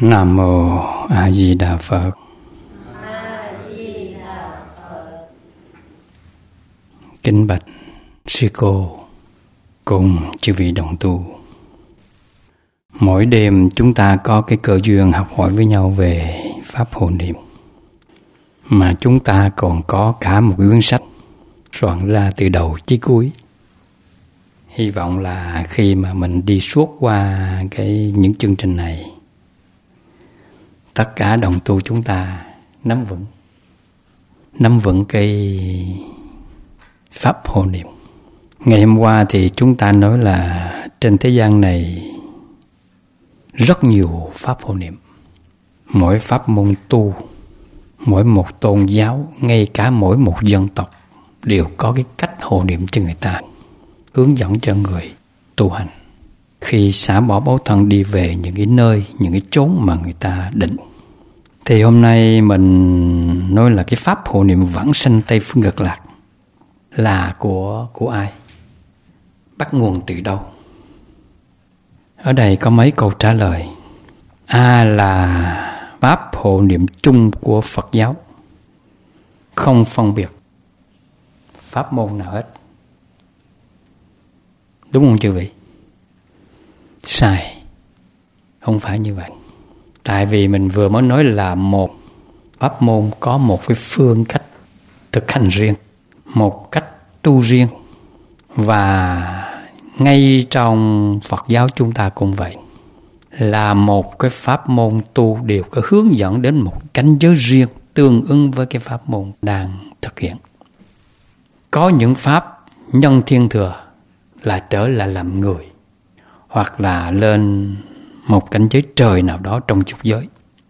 Nam Mô A Di Đà Phật. Kính bạch sư cô cùng chư vị đồng tu. Mỗi đêm chúng ta có cái cơ duyên học hỏi với nhau về Pháp hộ niệm. Mà chúng ta còn có cả một quyển sách soạn ra từ đầu chí cuối. Hy vọng là khi mà mình đi suốt qua những chương trình này, tất cả đồng tu chúng ta nắm vững cái Pháp hộ niệm. Ngày hôm qua thì chúng ta nói là trên thế gian này rất nhiều Pháp hộ niệm. Mỗi pháp môn tu, mỗi một tôn giáo, ngay cả mỗi một dân tộc đều có cái cách hộ niệm cho người ta, hướng dẫn cho người tu hành khi xả bỏ báo thân đi về những cái nơi, những cái chốn mà người ta định. Thì hôm nay mình nói là cái pháp hộ niệm vãng sanh Tây Phương Cực Lạc là của ai? Bắt nguồn từ đâu? Ở đây có mấy câu trả lời. A là pháp hộ niệm chung của Phật giáo, không phân biệt pháp môn nào hết. Đúng không chư vị? Sai. Không phải như vậy. Tại vì mình vừa mới nói là một pháp môn có một cái phương cách thực hành riêng, một cách tu riêng. Và ngay trong Phật giáo chúng ta cũng vậy. Là một cái pháp môn tu đều có hướng dẫn đến một cảnh giới riêng tương ứng với cái pháp môn đang thực hiện. Có những pháp nhân thiên thừa là trở lại làm người, hoặc là lên một cảnh giới trời nào đó trong dục giới.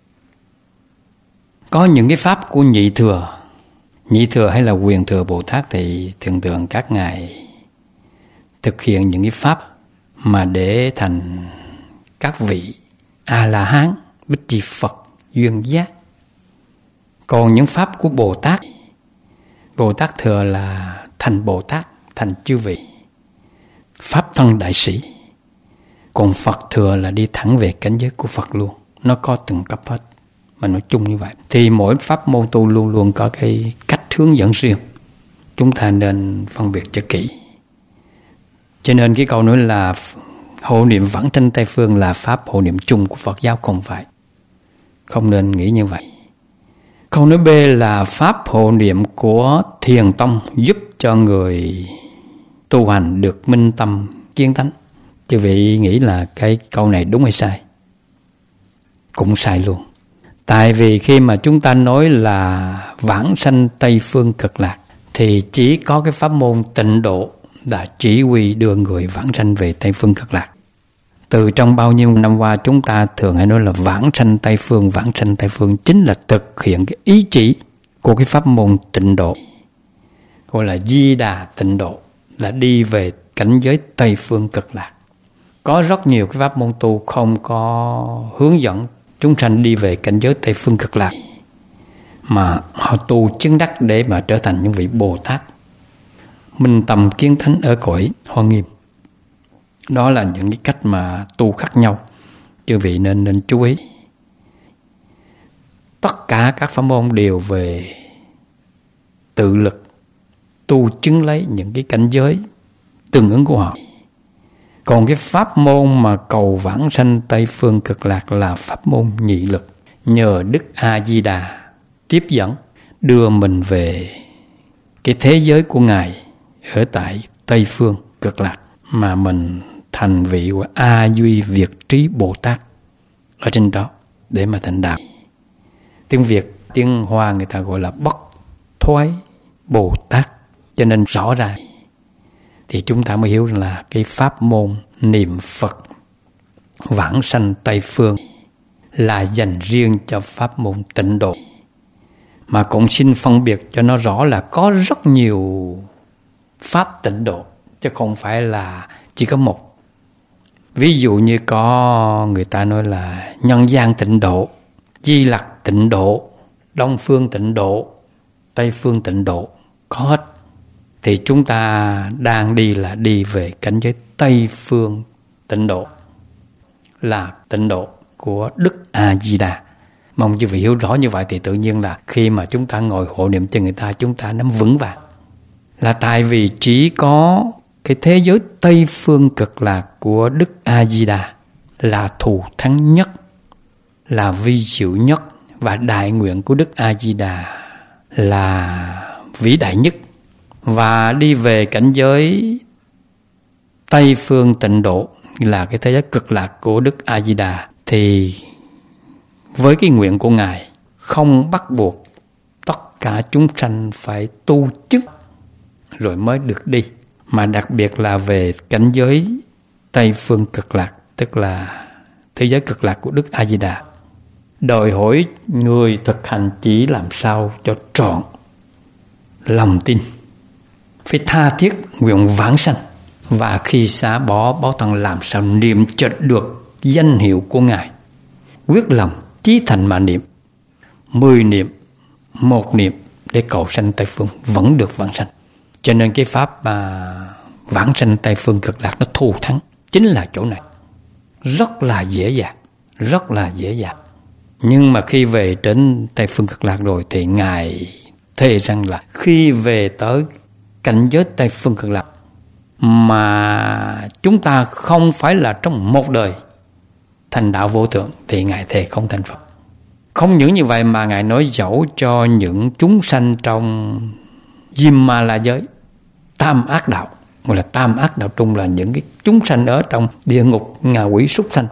Có những cái pháp của nhị thừa hay là quyền thừa Bồ Tát thì thường các ngài thực hiện những cái pháp mà để thành các vị A-la-hán, Bích Chi Phật, duyên giác. Còn những pháp của Bồ Tát thừa là thành Bồ Tát, thành chư vị, pháp thân đại sĩ. Còn Phật thừa là đi thẳng về cảnh giới của Phật luôn. Nó có từng cấp hết, mà nói chung như vậy. Thì mỗi pháp môn tu luôn luôn có cái cách hướng dẫn riêng. Chúng ta nên phân biệt cho kỹ. Cho nên cái câu nói là hộ niệm vãng sanh Tây Phương là pháp hộ niệm chung của Phật giáo, không phải. Không nên nghĩ như vậy. Câu nói B là pháp hộ niệm của Thiền Tông, giúp cho người tu hành được minh tâm kiến tánh. Chư vị nghĩ là cái câu này đúng hay sai? Cũng sai luôn. Tại vì khi mà chúng ta nói là vãng sanh Tây Phương Cực Lạc thì chỉ có cái pháp môn tịnh độ đã chỉ huy đưa người vãng sanh về Tây Phương Cực Lạc. Từ trong bao nhiêu năm qua chúng ta thường hay nói là vãng sanh Tây Phương chính là thực hiện cái ý chỉ của cái pháp môn tịnh độ, gọi là Di Đà tịnh độ, là đi về cảnh giới Tây Phương Cực Lạc. Có rất nhiều cái pháp môn tu không có hướng dẫn chúng sanh đi về cảnh giới Tây Phương Cực Lạc, mà họ tu chứng đắc để mà trở thành những vị Bồ Tát minh tâm kiến thánh ở cõi Hoa Nghiêm. Đó là những cái cách mà tu khác nhau, chư vị nên chú ý. Tất cả các pháp môn đều về tự lực tu chứng lấy những cái cảnh giới tương ứng của họ. Còn cái pháp môn mà cầu vãng sanh Tây Phương Cực Lạc là pháp môn nhị lực, nhờ Đức A-di-đà tiếp dẫn đưa mình về cái thế giới của Ngài ở tại Tây Phương Cực Lạc, mà mình thành vị của A Duy Việt Trí Bồ Tát ở trên đó để mà thành đạo. Tiếng Việt, tiếng Hoa người ta gọi là bất thoái Bồ Tát. Cho nên rõ ràng thì chúng ta mới hiểu là cái pháp môn niệm Phật vãng sanh Tây Phương là dành riêng cho pháp môn tịnh độ. Mà cũng xin phân biệt cho nó rõ là có rất nhiều pháp tịnh độ, chứ không phải là chỉ có một. Ví dụ như có người ta nói là nhân gian tịnh độ, Di Lặc tịnh độ, Đông Phương tịnh độ, Tây Phương tịnh độ, có hết. Thì chúng ta đang đi là đi về cảnh giới Tây Phương tịnh độ, là tịnh độ của Đức A-di-đà. Mong quý vị hiểu rõ như vậy thì tự nhiên là khi mà chúng ta ngồi hộ niệm cho người ta, chúng ta nắm vững vàng. Là tại vì chỉ có cái thế giới Tây Phương Cực Lạc của Đức A-di-đà là thù thắng nhất, là vi diệu nhất, và đại nguyện của Đức A-di-đà là vĩ đại nhất. Và đi về cảnh giới Tây Phương Tịnh Độ là cái thế giới cực lạc của Đức A-di-đà, thì với cái nguyện của Ngài không bắt buộc tất cả chúng sanh phải tu chức rồi mới được đi, mà đặc biệt là về cảnh giới Tây Phương Cực Lạc, tức là thế giới cực lạc của Đức A-di-đà, đòi hỏi người thực hành chỉ làm sao cho trọn lòng tin, phải tha thiết nguyện vãng sanh, và khi xả bỏ báo thân làm sao niệm chợt được danh hiệu của Ngài, quyết lòng chí thành mà niệm, 10 niệm, 1 niệm để cầu sanh Tây Phương vẫn được vãng sanh. Cho nên cái pháp mà vãng sanh Tây Phương Cực Lạc nó thù thắng chính là chỗ này, rất là dễ dàng, rất là dễ dàng. Nhưng mà khi về đến Tây Phương Cực Lạc rồi thì Ngài thề rằng là khi về tới cảnh giới Tây Phương Cực Lạc mà chúng ta không phải là trong một đời thành đạo vô thượng thì Ngài thề không thành Phật. Không những như vậy mà Ngài nói dẫu cho những chúng sanh trong Diêm Ma La giới, tam ác đạo, gọi là tam ác đạo trung, là những cái chúng sanh ở trong địa ngục, ngạ quỷ, súc sanh,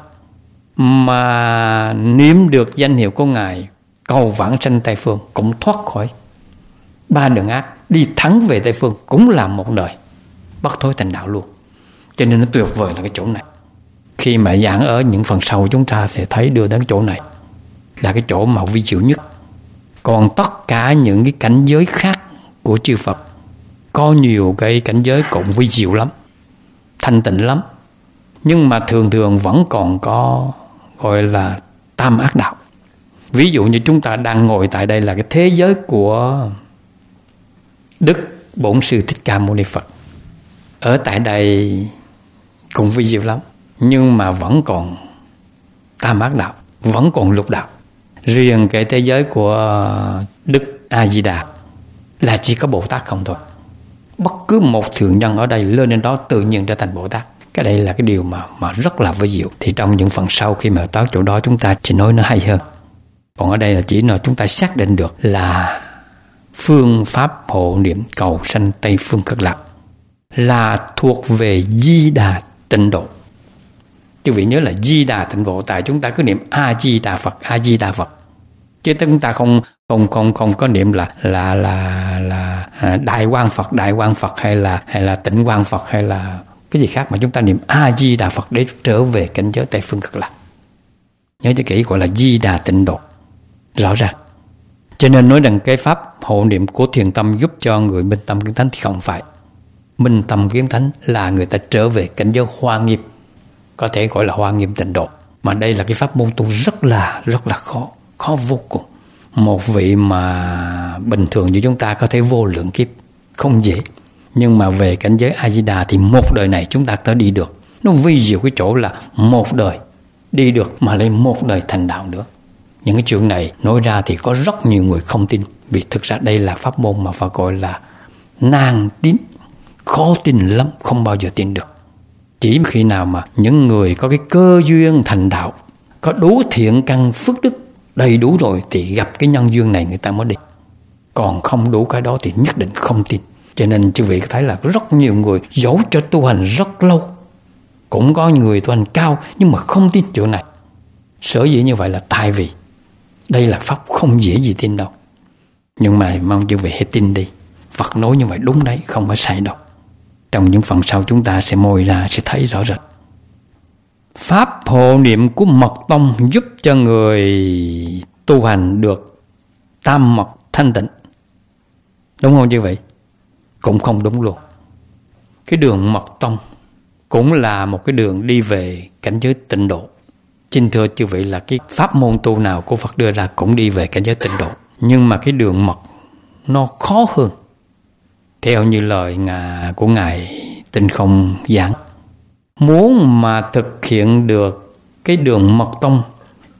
mà niệm được danh hiệu của Ngài cầu vãng sanh Tây Phương cũng thoát khỏi 3 đường ác, đi thẳng về Tây Phương, cũng là một đời bất thối thành đạo luôn. Cho nên nó tuyệt vời là cái chỗ này. Khi mà giảng ở những phần sau chúng ta sẽ thấy đưa đến chỗ này là cái chỗ mà vi diệu nhất. Còn tất cả những cái cảnh giới khác của chư Phật có nhiều cái cảnh giới cũng vi diệu lắm, thanh tịnh lắm, nhưng mà thường thường vẫn còn có gọi là tam ác đạo. Ví dụ như chúng ta đang ngồi tại đây là cái thế giới của Đức Bổn Sư Thích Ca Mâu Ni Phật. Ở tại đây cũng vi diệu lắm, nhưng mà vẫn còn tam ác đạo, vẫn còn lục đạo. Riêng cái thế giới của Đức A-di-đà là chỉ có Bồ Tát không thôi. Bất cứ một thường nhân ở đây lên đến đó tự nhiên trở thành Bồ Tát. Cái đây là cái điều mà rất là vi diệu. Thì trong những phần sau khi mà tới chỗ đó chúng ta chỉ nói nó hay hơn. Còn ở đây là chỉ nói chúng ta xác định được là phương pháp hộ niệm cầu sanh Tây Phương Cực Lạc là thuộc về Di Đà Tịnh Độ. Quý vị nhớ là Di Đà Tịnh Độ, tại chúng ta cứ niệm A Di Đà Phật, A Di Đà Phật, chứ chúng ta không có niệm là Đại Quang Phật, Đại Quang Phật, hay là Tịnh Quang Phật, hay là cái gì khác, mà chúng ta niệm A Di Đà Phật để trở về cảnh giới Tây Phương Cực Lạc. Nhớ cho kỹ, gọi là Di Đà Tịnh Độ, rõ ràng. Cho nên nói rằng cái pháp hộ niệm của thiền tâm giúp cho người minh tâm kiến thánh thì không phải. Minh tâm kiến thánh là người ta trở về cảnh giới Hoa Nghiêm, có thể gọi là Hoa Nghiêm Tịnh Độ. Mà đây là cái pháp môn tu rất là khó vô cùng. Một vị mà bình thường như chúng ta có thể vô lượng kiếp, không dễ. Nhưng mà về cảnh giới A-di-đà thì một đời này chúng ta tới đi được. Nó vi diệu cái chỗ là một đời đi được mà lên một đời thành đạo nữa. Những cái chuyện này nói ra thì có rất nhiều người không tin, vì thực ra đây là pháp môn mà phải gọi là nan tín, khó tin lắm, không bao giờ tin được. Chỉ khi nào mà những người có cái cơ duyên thành đạo, có đủ thiện căn phước đức đầy đủ rồi thì gặp cái nhân duyên này người ta mới đi. Còn không đủ cái đó thì nhất định không tin. Cho nên quý vị thấy là rất nhiều người dẫu cho tu hành rất lâu, cũng có người tu hành cao nhưng mà không tin chỗ này. Sở dĩ như vậy là tại vì đây là pháp không dễ gì tin đâu. Nhưng mà mong quý vị hãy tin đi. Phật nói như vậy đúng đấy, không phải sai đâu. Trong những phần sau chúng ta sẽ môi ra sẽ thấy rõ rệt. Pháp hộ niệm của Mật Tông giúp cho người tu hành được tam mật thanh tịnh. Đúng không quý vị? Cũng không đúng luôn. Cái đường Mật Tông cũng là một cái đường đi về cảnh giới tịnh độ. Xin thưa quý vị là cái pháp môn tu nào của Phật đưa ra cũng đi về cảnh giới tịnh độ. Nhưng mà cái đường mật nó khó hơn. Theo như lời của Ngài Tinh Không giảng, muốn mà thực hiện được cái đường Mật Tông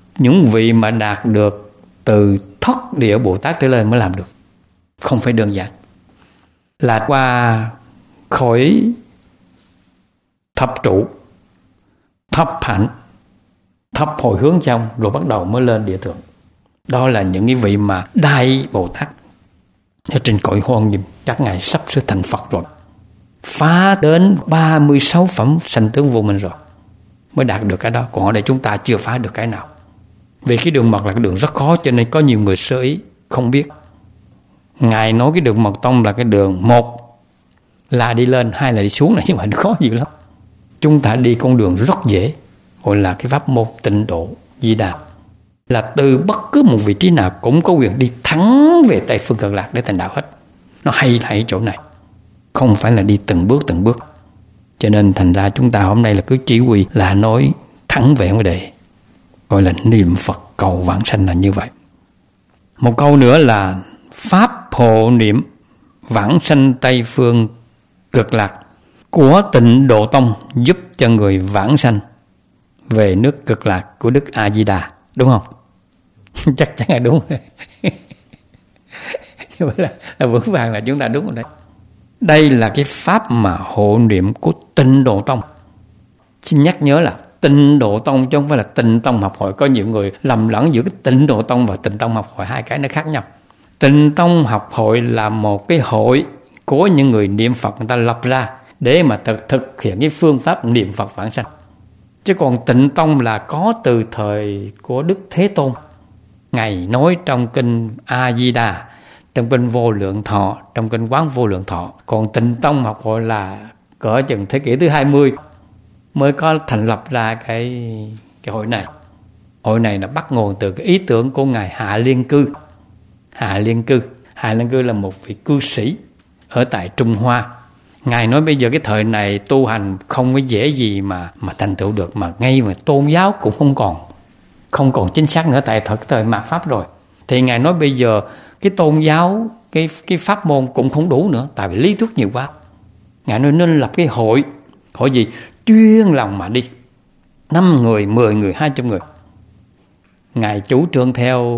những vị mà đạt được từ Thoát Địa Bồ Tát trở lên mới làm được. Không phải đơn giản. Là qua khỏi thập trụ, thập hạnh, thập hồi hướng trong, rồi bắt đầu mới lên địa thượng. Đó là những cái vị mà Đại Bồ Tát ở trên cõi Hoa Nghiêm, các ngài sắp sửa thành Phật rồi, phá đến 36 phẩm sanh tướng vô minh rồi mới đạt được cái đó. Còn ở đây chúng ta chưa phá được cái nào. Vì cái đường mật là cái đường rất khó, cho nên có nhiều người sơ ý không biết. Ngài nói cái đường mật tông là cái đường, một là đi lên, hai là đi xuống, là nhưng mà khó dữ lắm. Chúng ta đi con đường rất dễ, gọi là cái pháp môn Tịnh Độ Di Đà, là từ bất cứ một vị trí nào cũng có quyền đi thẳng về Tây Phương Cực Lạc để thành đạo hết. Nó hay là ở chỗ này, không phải là đi từng bước từng bước. Cho nên thành ra chúng ta hôm nay là cứ chỉ huy là nói thẳng về vấn đề, gọi là niệm Phật cầu vãng sanh là như vậy. Một câu nữa là pháp hộ niệm vãng sanh Tây Phương Cực Lạc của Tịnh Độ Tông giúp cho người vãng sanh về nước Cực Lạc của Đức A Di Đà, đúng không? Chắc chắn là đúng. Nhưng mà là vững vàng là chúng ta đúng rồi đấy. Đây là cái pháp mà hộ niệm của Tịnh Độ Tông. Xin nhắc nhớ là Tịnh Độ Tông chứ không phải là Tịnh Tông học hội. Có nhiều người lầm lẫn giữa cái Tịnh Độ Tông và Tịnh Tông học hội, hai cái nó khác nhau. Tịnh Tông học hội là một cái hội của những người niệm Phật, người ta lập ra để mà thực hiện cái phương pháp niệm Phật vãng sanh. Chứ còn Tịnh Tông là có từ thời của Đức Thế Tôn. Ngài nói trong kinh A Di Đà, trong kinh Vô Lượng Thọ, trong kinh Quán Vô Lượng Thọ. Còn Tịnh Tông học hội là cỡ chừng thế kỷ thứ 20 mới có thành lập ra cái hội này. Hội này là bắt nguồn từ cái ý tưởng của ngài Hạ Liên Cư. Hạ Liên Cư là một vị cư sĩ ở tại Trung Hoa. Ngài nói bây giờ cái thời này tu hành không có dễ gì mà thành tựu được, mà ngay mà tôn giáo cũng không còn chính xác nữa, tại thời mạt Pháp rồi. Thì ngài nói bây giờ cái tôn giáo, cái pháp môn cũng không đủ nữa, tại vì lý thuyết nhiều quá. Ngài nói nên lập cái hội gì chuyên lòng mà đi, 5 người, 10 người, 200 người. Ngài chủ trương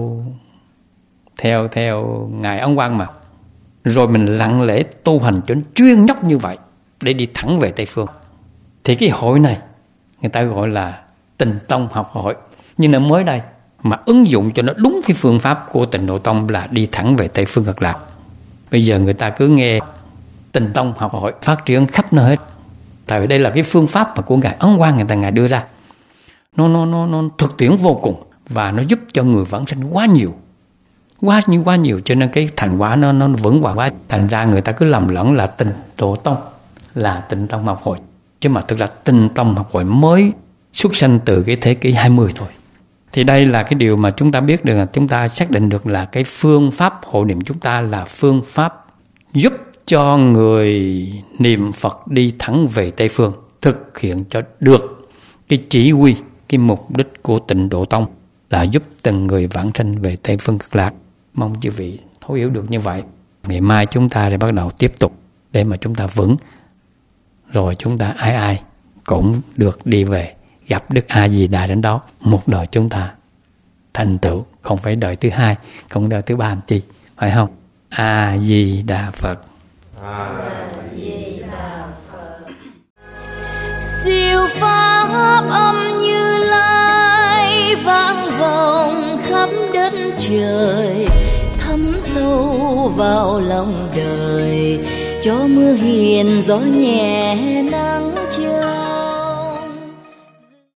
theo ngài Ấn Quang mà. Rồi mình lặng lẽ tu hành cho chuyên nhóc như vậy để đi thẳng về Tây Phương. Thì cái hội này người ta gọi là Tịnh Tông học hội. Nhưng là mới đây mà ứng dụng cho nó đúng cái phương pháp của Tịnh Độ Tông là đi thẳng về Tây Phương Cực Lạc. Bây giờ người ta cứ nghe Tịnh Tông học hội phát triển khắp nơi hết. Tại vì đây là cái phương pháp mà của ngài Ấn Quang ngài đưa ra. Nó thực tiễn vô cùng và nó giúp cho người vãng sanh quá nhiều, cho nên cái thành quả nó vững vàng quá. Thành ra người ta cứ lầm lẫn là Tịnh Độ Tông là Tịnh Tông học hội, chứ mà thực ra Tịnh Tông học hội mới xuất sanh từ cái thế kỷ 20 thôi. Thì đây là cái điều mà chúng ta biết được, là chúng ta xác định được là cái phương pháp hộ niệm chúng ta là phương pháp giúp cho người niệm Phật đi thẳng về Tây Phương, thực hiện cho được cái chỉ huy, cái mục đích của Tịnh Độ Tông là giúp từng người vãng sanh về Tây Phương Cực Lạc. Mong chư vị thấu hiểu được như vậy. Ngày mai chúng ta sẽ bắt đầu tiếp tục để mà chúng ta vững, rồi chúng ta ai cũng được đi về gặp Đức A Di Đà đến đó. Một đời chúng ta thành tựu, không phải đời thứ 2, không đời thứ 3 làm chi, phải không? A Di Đà Phật. A Di Đà Phật. Siêu pháp âm Như Lai vang vọng khắp đất trời, thấm sâu vào lòng đời, cho mưa hiền gió nhẹ nắng trời.